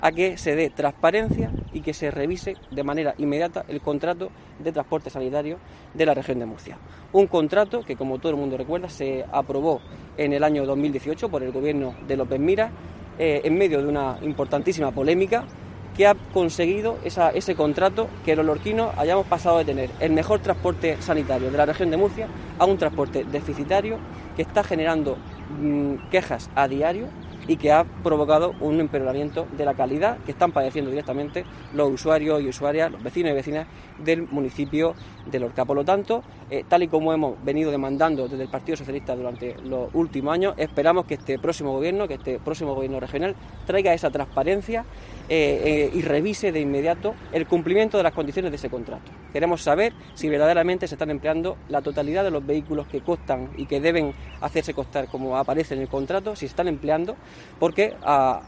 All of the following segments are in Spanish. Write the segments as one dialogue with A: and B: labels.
A: a que se dé transparencia y que se revise de manera inmediata el contrato de transporte sanitario de la región de Murcia. Un contrato que, como todo el mundo recuerda, se aprobó en el año 2018 por el gobierno de López Miras, en medio de una importantísima polémica, que ha conseguido ese contrato que los lorquinos hayamos pasado de tener el mejor transporte sanitario de la región de Murcia a un transporte deficitario que está generando quejas a diario y que ha provocado un empeoramiento de la calidad que están padeciendo directamente los usuarios y usuarias, los vecinos y vecinas del municipio de Lorca. Por lo tanto, tal y como hemos venido demandando desde el Partido Socialista durante los últimos años, esperamos que este próximo gobierno regional, traiga esa transparencia y revise de inmediato el cumplimiento de las condiciones de ese contrato. Queremos saber si verdaderamente se están empleando la totalidad de los vehículos que costan y que deben hacerse costar como aparece en el contrato, si se están empleando, porque al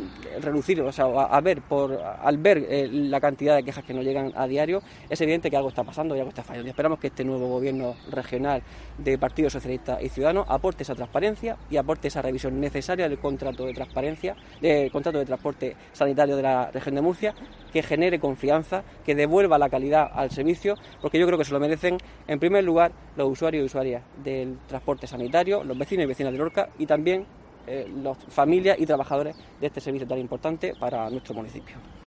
A: ver la cantidad de quejas que nos llegan a diario, es evidente que algo está pasando y algo está fallando. Y esperamos que este nuevo gobierno regional de Partido Socialista y Ciudadanos aporte esa transparencia y aporte esa revisión necesaria del contrato de transparencia, del contrato de transporte sanitario de la región de Murcia, que genere confianza, que devuelva la calidad al servicio, porque yo creo que se lo merecen en primer lugar los usuarios y usuarias del transporte sanitario, los vecinos y vecinas de Lorca y también las familias y trabajadores de este servicio tan importante para nuestro municipio.